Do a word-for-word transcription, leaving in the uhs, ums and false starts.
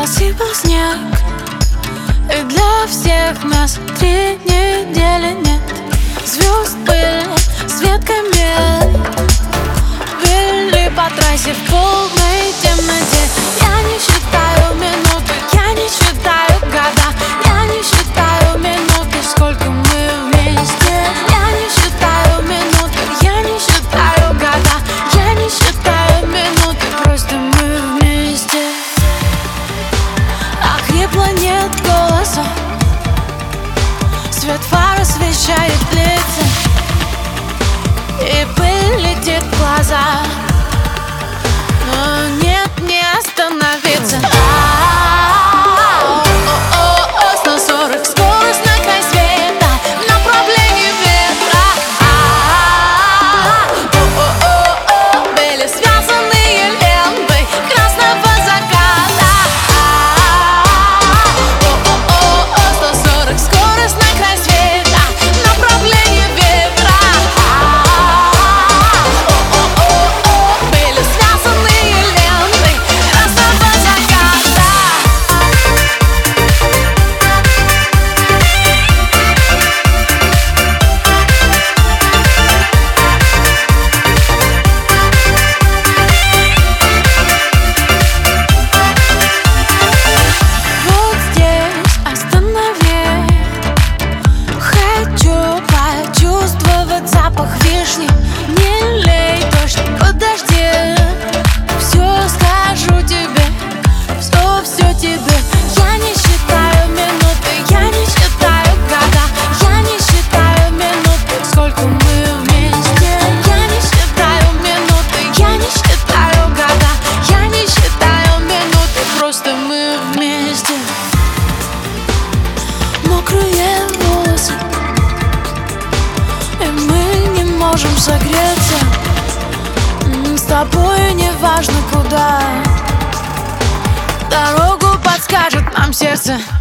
посыпал снег, и для всех нас три недели нет. Звезд были, свет камел, били по трассе в полной темноте. Я не считаю минуты, я не считаю года, я не считаю минуты, сколько мы вместе. Я не считаю минуты, я не считаю года, я не считаю минуты, просто мы вместе. Охрипло, нет голоса, свет фар освещает лица, и пыль летит в глаза, но нет, не остановиться. сто сорок скорость на край света, в направлении ветра. Были связанные лентой красного заката. сто сорок скорость на край света, в направлении ветра. Были связанные лентой красного заката. Вот здесь останови, хочу почувствовать запах вишни. Не лей дождь, подожди, все скажу тебе, все, все тебе. Я не считаю минуты, я не считаю года, я не считаю минуты, сколько мы вместе. Я не считаю минуты, я не считаю года, я не считаю минуты, просто мы вместе. Мокрые волосы, и мы не можем согреться. М, С тобой не важно куда, дорогу подскажет нам сердце.